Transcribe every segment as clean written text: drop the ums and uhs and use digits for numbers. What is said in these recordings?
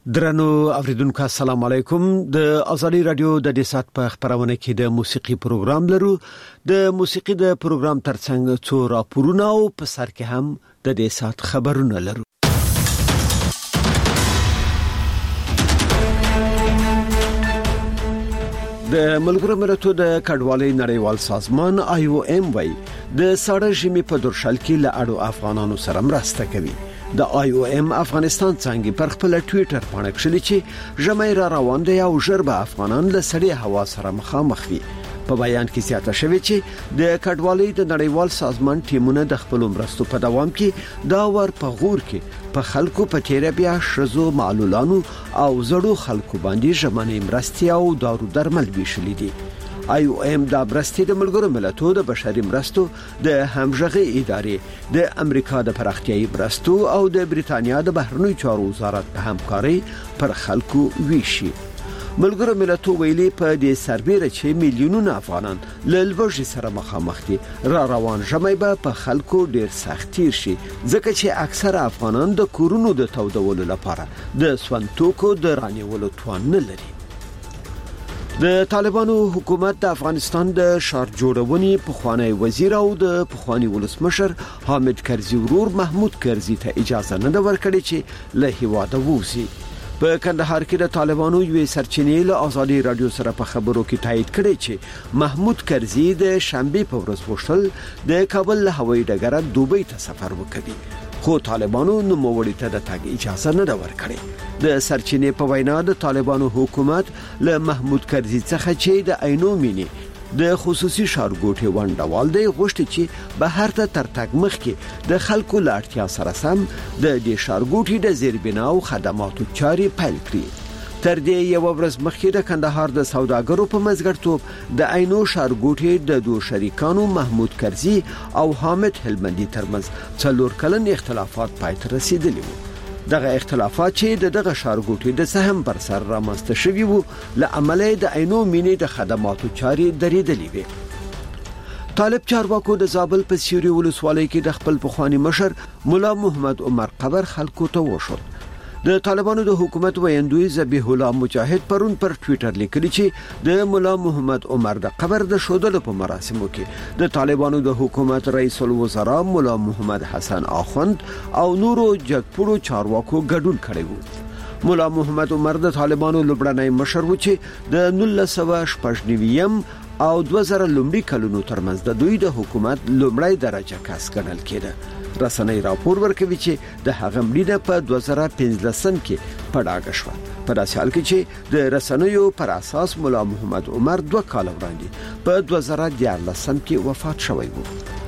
درنو اوریدونکو السلام علیکم د ازادي رادیو د دې په خبرونه کې د موسیقي پروګرام لرو د موسیقي د پروګرام ترڅنګ څو راپورونه او په سر کې هم د دې سات خبرونه لرو د ملګرو ملتونو د کډوالۍ نړیوال سازمان IOM وای د ساړه ژمي په درشل کې له اړو افغانانو سره مرسته کوي د IOM افغانستان څنګه پر خپل ټوئیټر باندې کړي چې ژمي را روان دي او ژربه افغانان له سړې هوا سره مخامخ وي په بیان کې زیاته شوی چې د کډوالۍ د نړیوال سازمان ټیمونه د خپل مرستو په دوام کې دا ور په غور کې په خلکو په تیرې بیا شزو معلولانو او زړو خلکو باندې ژمنې مرستي او دارو درمل ویشلې دي IOM دا برستي د ملګرو ملتونو د بشري مرستو د همغږي ادارې د امریکا د پراختیايي مرستو او د بریتانیا د بهرنیو چارو وزارت په همکاري پر خلکو ویشي ملګرو ملتونو ویلي په دې سربېره چې میلیونونه افغانان له لوږې سره مخامخ دي را روان ژمي په خلکو ډیر سختیر شي ځکه چې اکثره افغانان د کورونو د تودولو لپاره د سونتوکو د رانیولو توان نه لري د طالبانو حکومت د افغانستان د شهر جوړونې پخوانی وزیر او د پخوانی ولسمشر حامد کرزي ورور محمود کرزي ته اجازه نه ورکړي چې له هیواده ووزي په کندهار کې د طالبانو یوې سرچینې له ازادي رادیو سره په خبرو کې تایید کړي چې محمود کرزي د شنبه په ورځ وشل د کابل له هوایي ډګر دوبۍ ته سفر وکړي خو طالبانو نوموړي ته د تګ اجازه نه ورکړي د سرچینې په وینا د طالبانو حکومت له محمود کرزي څخه چې د عینو مینی د خصوصي شارګوټي وندوال دی غوښتي چې بهر ته ترتګ مخ کې د خلکو لاړتیا سره سم د دې شارګوټي د زیربنا او خدماتو چاري پیل کړي تر دې یو ورځ مخکې د کندهار د سوداګرو په مزګرتوب د عینو شارګوټي د دوه شریکانو محمود کرزي او حامد هلمندي ترمنځ څلور کلن اختلافات پای ته رسیدلي وو دغه اختلافات چې دغه شارګوټي د سهم پر سر رامنځته شوي وو لامل د عینو مینې د خدماتو چاري درېدلې وي طالب چارواکو د زابل په سیوري ولسوالۍ کې د خپل پخوانی مشر مولا محمد عمر قبر خلکو ته وشو د طالبانو د حکومت ویندوی ذبیح الله مجاهد پرون پر ټوئیټر لیکلی چې د مولا محمد عمر د قبر د شودلو په مراسمو کې د طالبانو د حکومت رئیس الوزرا مولا محمد حسن اخوند او نورو جګپړو چارواکو ګډون کړی وو مولا محمد عمر د طالبانو لوبړنی مشر و چې د 1999 او 2000 لومړي کلونو ترمنځ د دوی د حکومت لومړی درجه کس ګڼل کېده رسنۍ راپور ورکوي چې د هغه مړینه په 2015 کې پړاګه شو په داسې حال کې چې د رسنیو پر اساس مولا محمد عمر 2 کال وړاندې په 2014 کې وفات شوی و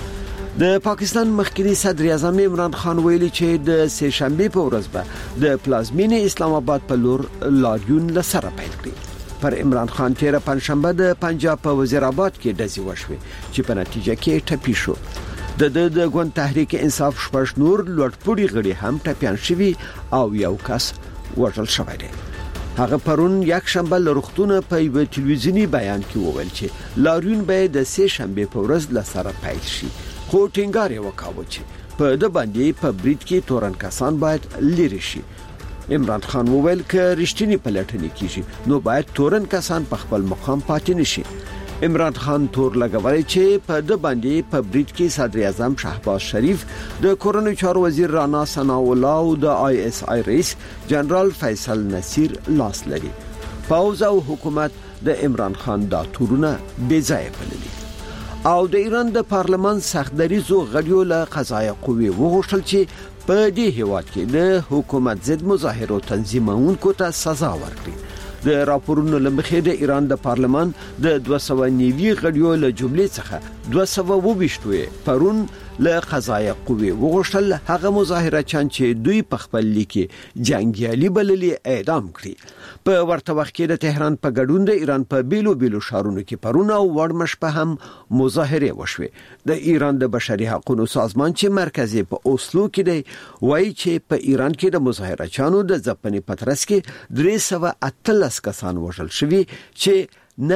د پاکستان مخکنی صدر اعظم عمران خان ویلي چې د سه شنبه په ورځ به د پلازمینې اسلام آباد په لور لاریون لسره پیل کړي پر عمران خان تیر پنځشنبه د پنجاب په وزیر آباد کې دزي وشوي چې په نتیجه کې ټپي شو د ګوند تحریک انصاف شپږ نور لوټپوړي غړي هم ټپيان شوي او یو کس وژل شوی دی هغه پرون یک شنبه لرختونه په یو ټلویزیونی بیان کې وویل چې لاریون به د سه شنبه په ورځ لسره پیل شي خو ټینګار یې وکاوه چې په د باندې په بریټ کې تورن کسان باید لری شي عمران خان وویل ک رښتینی پلټنې کیږي نو باید تورن کسان په خپل مقام پاتې نشي عمران خان تور لګولای چې په د باندې په بریټ کې صدر اعظم شهباز شریف د کورونو چارو وزیر رانا ثنا الله او د ISI رئیس جنرال فیصل نصیر لاس لري پاوز او حکومت د عمران خان دا تورونه بې ځای بللي او د ایران د پارلمان سختدریزو غړیو له قضایي قوې وغوښتل چې په دې هیواد کې د حکومت ضد مظاهرو تنظیمونکو ته سزا ورکړي د راپورونو لمخې د ایران د پارلمان د 290 غړیو له جملې څخه 220 پرون له قضایي قوې وغوښتل هغه مظاهره چان چې دوی په خپل لیکي جنگیالي بللي اعدام کړي په ورته وخت کې د تهران په ګډون د ایران په بیلو شهرونو کې پرون او وړمش په هم مظاهره وشوه د ایران د بشري حقوقو سازمان چې مرکزي په اوسلو کې دی وایي چې په ایران کې د مظاهره چانو د ځپنې پترس کې 318 کسان وژل شوي چې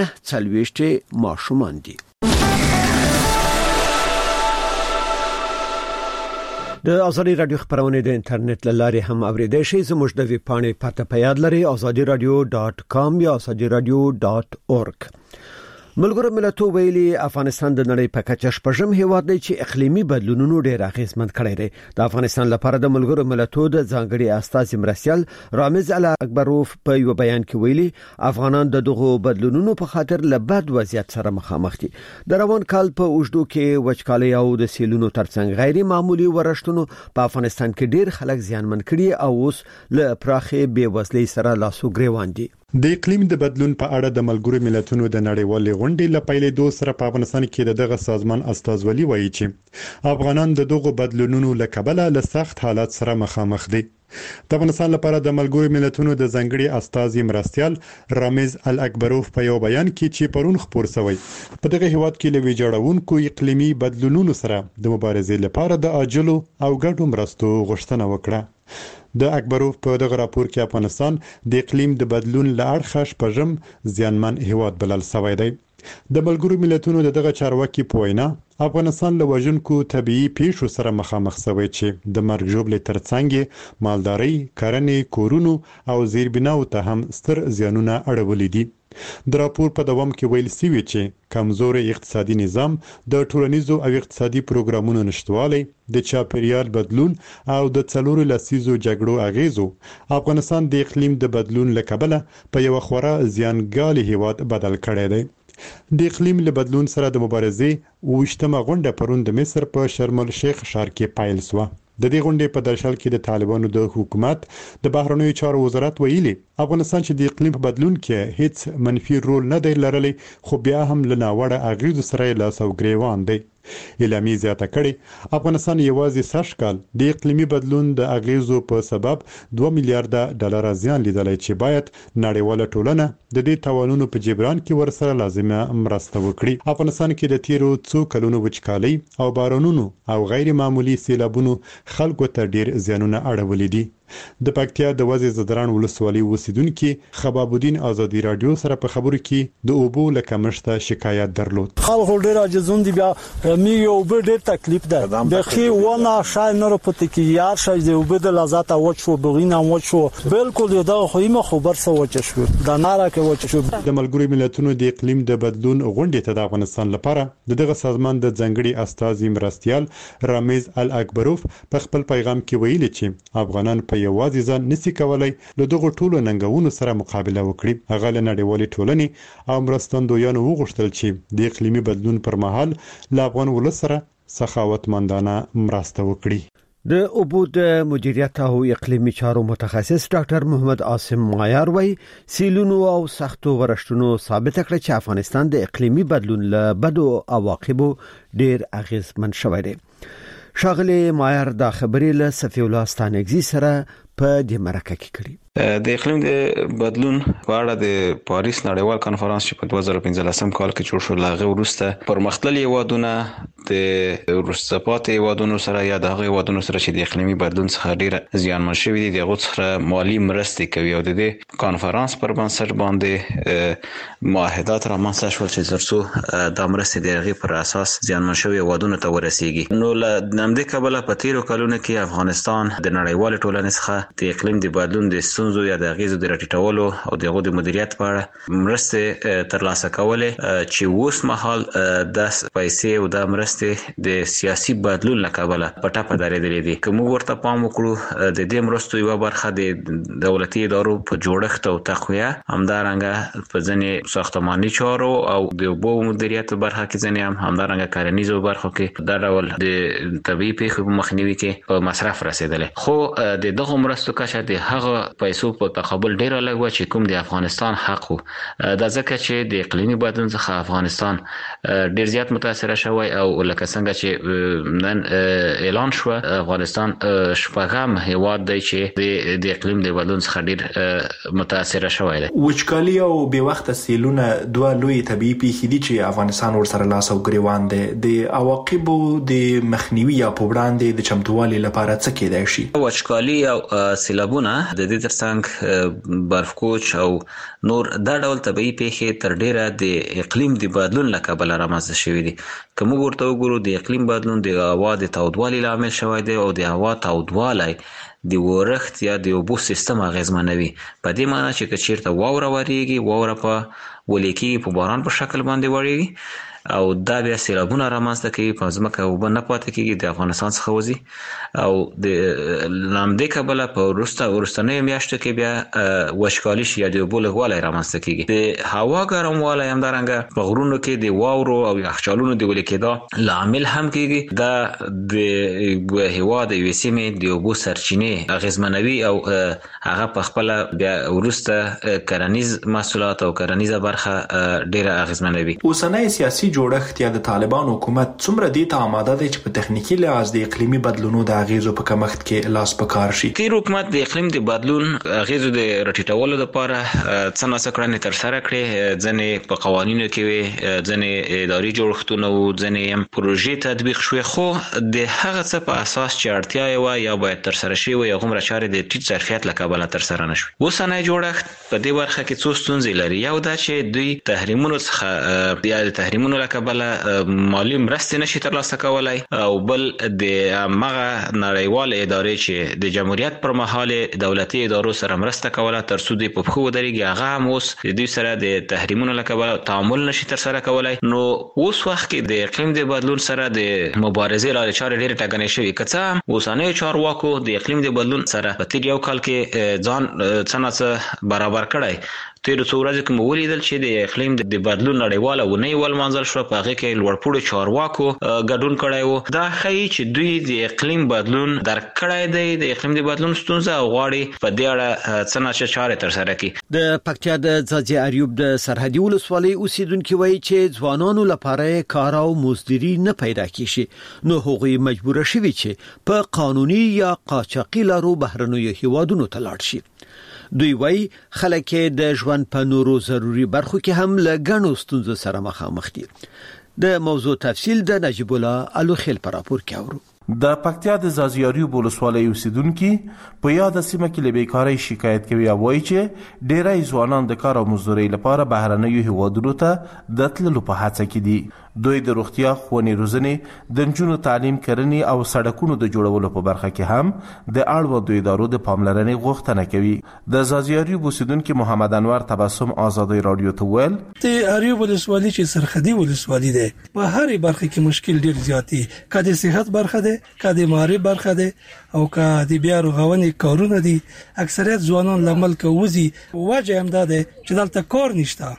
9 ماشومان دي د ازادي رادیو خبرونه د انټرنیټ لارې هم اوریدئ شئ. زموږ د ویب پاڼې پته په یاد لرئ azadiradio.com یا azadiradio.org. ملګرو ملتونو ویلي افغانستان د نړۍ په کچه شپږم هیواد دی چې اقلیمي بدلونونو ډېر اغیزمن کړی دی. د افغانستان لپاره د ملګرو ملتونو د ځانګړي استازي مرستیال رامز الاکبروف په یو بیان کې ویلي افغانان د دغو بدلونونو په خاطر له بد وضعیت سره مخامخ دي. د روان کال په اوږدو کې وچکالي او د سیلونو ترڅنګ غیر معمولی ورښتونو په افغانستان کې ډېر خلک زیانمن کړي او اوس له پراخې بېوزلۍ سره لاسو ګریوان دي. د اقلیم د بدلون په اړه د ملګرو ملتونو د نړیوالې غونډې له پیلېدو سره په افغانستان کې دغه سازمان استازولي وایي چې افغانان د دغو بدلونونو له کبله له سخت حالات سره مخامخ دي. د افغانستان لپاره د ملګرو ملتونو د ځانګړي استازي مرستیال رامز الاکبروف په یو بیان کې چې پرون خبر شوی په دغه هیواد کې لوي جوړونکو اقلیمي بدلونونو سره د مبارزې لپاره د عاجلو او ګډو مرستو غوښتنه وکړه. د اکبروف په دغه راپور کې افغانستان د اقلیم د بدلون له اړخه شپږم زیانمن هیواد بلل شوی دی. د ملګرو ملتونو دغه چارواکي په وینا افغانستان له وژونکو طبيعي پیښو سره مخامخ شوی چې د مرګ ژوبلې ترڅنګ مالداري، کرنې، کورونو او زیربناو ته هم ستر زیانونه اړولې دي. د راپور په دوام کې ویل شوی چې کمزوري اقتصادي نظام، د ټولنیزو او اقتصادي پروګرامونو نشټوالی، د چاپیریال بدلون او د څلورو لسیزو جګړو اغیزو افغانستان د اقلیم د بدلون له کبله په یو خورا زیانګالي هیواد بدل کړی دی. د اقلیم له بدلون سره د مبارزې وشتمه غونډه پرون د مصر په شرم الشیخ ښار کې پیل شوه. د دې غونډې په درشل کې د طالبانو د حکومت د بهرنیو چارو وزارت ویلي افغانستان چې د اقلیم په بدلون کې هیڅ منفي رول نه دی لرلی، خو بیا هم له ناوړه اغیزو سره لاس او ګریوان دی. اعلامیه زیاته کړي افغانستان یوازې سږ کال د اقلیمي بدلون د اغیزو په سبب 2 میلیارډ ډالر زیان لیدلی چې باید نړیواله ټولنه د دې تاوانونو په جبران کې ورسره لازمه مرسته وکړي. افغانستان کې د تیرو څو کلونو وچکالۍ او بارانونو او غیر معمولی سیلابونو خلکو ته ډیر زیانونه اړولې دي. د پکتیا د وزیر زدران ولسوالۍ اوسیدونکو خباب الدین ازادي رادیو سره په خبرو کې د اوبو له کمښت شکایت درلود. خلکو ډیر عاجزون دي، بیا میږي اوبه ډیر تکلیف ده. د خي ونه شای نه پته کې یار شای د اوبه د لذت او شو بغینا او شو بالکل دا خو خبر سو وچ شو د ناره کې وچ شو. د ملګرو ملتونو د اقلیم د بدلون غونډې ته د افغانستان لپاره دغه سازمان د ځانګړي استازي مرستیال رامز الاکبروف په خپل پیغام کې ویلي چې افغانان په یوازې ځان نسی کولای له دغه ټولو ننګونو سره مقابله وکړي. هغه له نړیوالې ټولنې او مرستندویانو وغوښتل چې د اقلیمي بدلون پر مهال له افغان ولس سره سخاوتمندانه مرسته وکړي. د اوبو د مدیریت او اقلیمي چارو متخصص ډاکټر محمد عاصم مایار وایي سیلونو او سختو ورښتونو ثابت کړ چې افغانستان د اقلیمي بدلون له بدو عواقبو ډیر اغیزمن شوی دی. شاغلی مایار دا خبرې له صفی الله ستانګزی سره په دې مرکه کې کړي. د اقلیم د بدلون په اړه د پاریس نړیوال کانفرنس چې په 2015 کال کې جوړ شو لاغه وروسته پرمختللي هیوادونه د وروسته پاتې هیوادونو سره یا د هغه هیوادونو سره چې د اقلیمي بدلون څخه ډیره زیانمن شوي دي دغه څخه مالی مرستې کوي او د دې کانفرنس پر بنسټ باندې معاهدات رامنځته شول چې ترڅو د مرستې د هغې پر اساس زیانمن شوي هیوادونو ته ورسیږي. نو له همدې کبله په تیرو کلونو کې افغانستان د نړیوالې ټولنې څخه د اقلیم د بدلون د ستونزو یا د غیزو د راټیټولو او دغه د مدیریت په اړه مرستې ترلاسه کولې چې اوس مهال د پیسې او د مرستې د سیاسي بدلون له کبله په ټاپه درېدلې دي. که موږ ورته پام وکړو د دې مرستو یوه برخه د دولتي ادارو په جوړښت او تقویه، همدارنګه په ځینې ساختماني چارو او د اوبو مدیریت برخه کې ځینې هم همدارنګه کرنیزو برخو کې دا ډول د طبیعي پیښو په مخنیوي کې په مصرف رسېدلې. خو د دغه مرستو کچه د هغه پیسو په تقابل ډیر لږ و چې کوم د افغانستان حق و. دا ځکه چې د اقلیمي بدلون څخه افغانستان ډیر زیات متاثر شوی او لکه څنګه چې نن اعلان شو افغانستان شپږم هیواد دی چې د اقلیم د بدلون څخه ډیر متاثر شوی دی. وچکالي او بې وخته سیلونه دوه لوی طبيعي پیښې دي چې افغانستان ورسره لاس او ګریوان دی. د عواقبو د مخنیوي یا په وړاندې د چمتووالي لپاره څه کېدای شي؟ وچکالي او سیلابونه د دې ترڅنګ څنګ برفکوچ او نور دا ډول طبيعي پیښې تر ډیره د اقلیم د بدلون له کبله رامنځته شوې دي. که موږ ورته وګورو د اقلیم بدلون د هوا د تودوالي لامل شوی دی او د هوا تودوالی د ورښت یا د اوبو سیستم اغیزمنوي. په دې معنی چې که چیرته واوره وریږي، واوره په ولیکي په باران په شکل باندې وریږي او دا بیا سیلابونه رامنځته کوي، په ځمکه اوبه نه پاتې کېږي، د افغانستان څخه وځي او د همدې کبله په وروستنیو میاشتو کې بیا وچکالي شي یا د اوبو لږوالی رامنځته کېږي. د هوا ګرموالی همدارنګه په غرونو کې د واورو او یخچالونو د ویلې کېدا لامل هم کېږي. دا د هېواد د یوې سیمې د اوبو سرچینې اغېزمنوي او هغه په خپله بیا وروسته کرنیز محصولات او کرنیزه برخه ډېره اغېزمنوي. اوسنی سیاسي جوړښت یا د طالبان حکومت څومره دې ته آماده دی چې په تخنیکی لحاظ د اقلیمي بدلونونو د اغیزو په کمښت کې لاس په کار شي؟ تیر حکومت د اقلیم د بدلون اغیزو د راټیټولو لپاره څه ناڅه کړنې ترسره کړې، ځنې په قوانینو کې وي، ځنې اداري جوړښتونه او ځنې پروژې تطبیق شوې، خو د هغه څه په اساس چې اړتیا یې وه یا باید ترسره شي وي هغومره چارې د ټیټ ظرفیت له کبله ترسره نه شوې. اوسنی جوړښت په دې برخه کې څو ستونزې لري. یو دا چې دوی تحریمونو څخه یا د تحریمونو له کبله مالی مرستې نشي ترلاسه کولای او بل د هغه نړیوال ادارې چې د جمهوریت پر مهال دولتي ادارو سره مرسته کوله تر څو دوی په پښو ودرېږي، هغه هم اوس د دوی سره د تحریمونو له کبله تعامل نشي ترسره کولای. نو اوس وخت کې د اقلیم د بدلون سره د مبارزې لارې چارې ډېرې ټاکنې شوي. که څه هم اوسنیو چارواکو د اقلیم د بدلون سره په تېر یو کال کې ځان څه ناڅه برابر کړی. تیرو څو ورځې کې مو ولیدل چې د اقلیم د بدلون نړیواله اونۍ ولمانځل شوه، په هغې کې لوړپوړو چارواکو ګډون کړی و. دا ښیي چې دوی د اقلیم بدلون درک کړی دی، د اقلیم د بدلون ستونزه او غواړي په دې اړه څه ناڅه چارې ترسره کړي. د پکتیا د ځاځي اریوب د سرحدي ولسوالۍ اوسیدونکو وایي چې ځوانانو لپاره کار او مزدوري نه پیدا کیږي، نو هغوی مجبور شوي چې په قانوني یا قاچاقي لارو بهرنیو هیوادونو ته لاړ شي. دوی وایي خلک د ژوند په نورو ضروري برخو کې هم له ګڼو ستونزو سره مخامخ دي. د موضوع تفصیل د نجیب الله الوخیل په راپور کې اورو. د پکتیا د ځاځي اریوب ولسوالۍ اوسیدونکو په یاد سیمه کې له بیکارۍ شکایت کوي او وایي چې ډېری ځوانان د کار او مزدورۍ لپاره بهرنیو هیوادونو ته د تللو په هڅه کې دي. دوی د روغتیا، ښوونې، روزنې، د نجونو تعلیم، کرنې او سړکونو د جوړولو په برخه کې هم د اړوندو ادارو د پاملرنې غوښتنه کوي. د ځاځي اریوب اوسیدونکو محمد انور تبسم آزادۍ رادیو ته ویل د اریوب ولسوالۍ چې سرحدي ولسوالۍ ده، په هرې برخه کې مشکل ډېر زیات دي. که د صحت برخه ده، که د معرفت برخه ده او که د بیا رغونې کارونه دي، اکثریت ځوانان له ملکه وځي. وجه هم دا ده چې دلته کار نشته،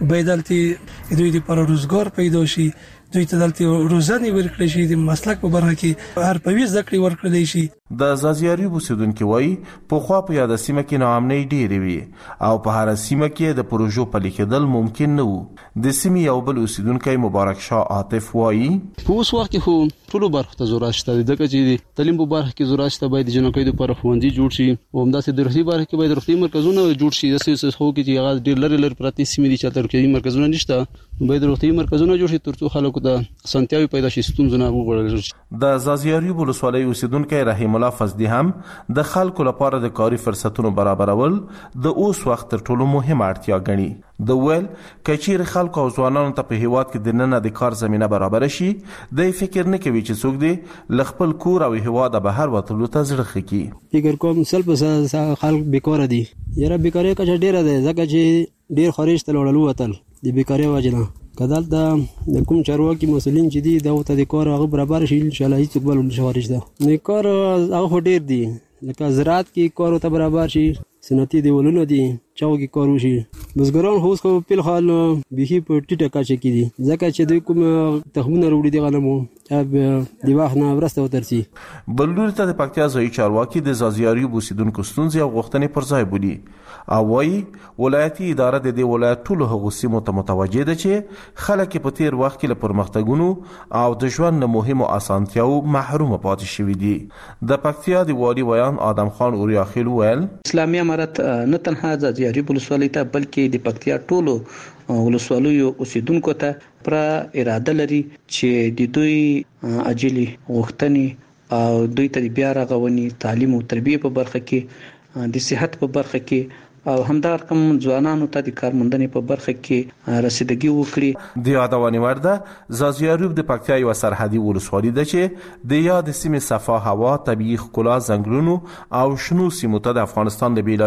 باید دوی لپاره روزګار پیدا شي، دوی ته دلته روزنه ورکړي شي، د مسلک په برخه کې هر پوي ذکر ورکړي شي. د ځاځي اریوب اوسیدونکو وایي په خوا په یاد سیمه کې ناامنۍ ډېرې وي او په هر سیمه کې د پروژو پلي کېدل ممکن نه وو. د سیمې یو بل اوسیدونکی مبارک شاه عاطف وایي په اوس وخت کې خو ټولو برخو ته ضرورت شته، ځکه چې تعلیم په برخه کې ضرورت شته، باید د جنکۍ لپاره ښوونځي جوړ شي او همداسې د روغتي برخه کې باید روغتي مرکزونه جوړ شي. داسې خو کې چې هغه ډېر لري پراته سیمې دي چې روغتي مرکزونه نشته، باید روغتي مرکزونه جوړ شي ترڅو خلکو ته اسانتیاوي پیدا شي، ستونزې نه وګورل شي. د ځاځي اریوب ولسوالۍ اوسیدونکی رحیم الله فضلي هم د خلکو لپاره د کاري فرصتونو برابرول د اوس وخت تر ټولو مهمه اړتیا ګڼي. د ویل کچیر خلکو او ځوانانو ته په هیواد کې د نن د کار زمينه برابر شي، د فکر نه کوي چې څوک دی لخپل کور او هیواد بهر وتلو ته زړه خکي. فکر کوم سلب خلک بیکاره دي، یره بیکاری کچه ډیره ده، ځکه چې ډیر خارج ته وړلو وتل د بیکاری وجنه کدل د کوم چارواکي مسولین چې دي دا ته د کار هغه برابر شي ان شاء الله هیڅ بل خارج ده نه کار هغه ډیر دي، لکه زراعت کې کار ته برابر شي، صنعتي دیولونه دي چاو کې کار وشي. بزګران هوس خو په حال به په ټیټه کچه کې دي، ځکه چې دوی کوم تخمونه وروړي دي غنمو اب دی واخ نه ورسته وترسي. بلور ته د پکتیا ځای چارواکي د ځاځي اریوب اوسیدونکو ستونزې او غوښتنې پر ځای بولي او وايي ولایتي اداره د دې ولایت ټولو هغو سیمو ته متوجه ده چې خلک په تیر وخت کې له پرمختګونو او د ژوند مهمو اسانتیاو محروم پاتې شوي دي. د پکتیا د والي ویان آدم خان اوریاخیل ویل اسلامي امارت نه تنها ځاځي اریوب ولسوالۍ ته بلکې د پکتیا ټولو ولسوالیو اوسیدونکو ته پر اراده لري چې د دوی اجلي غوښتنې او دوی ته بیا رغونې، تعلیم او تربیه په برخه کې د صحت په برخه کې او همدار کوم ځوانانو ته د کارموندنې په برخه کې رسیدګي وکړي. د یادونې وړ ده زازیاروب د پکتیا یو سرحدي ولسوالي ده چې د یاد سیمې صفا هوا، طبیعي ښکلا، ځنګلونو او شنو سیمو ته د افغانستان د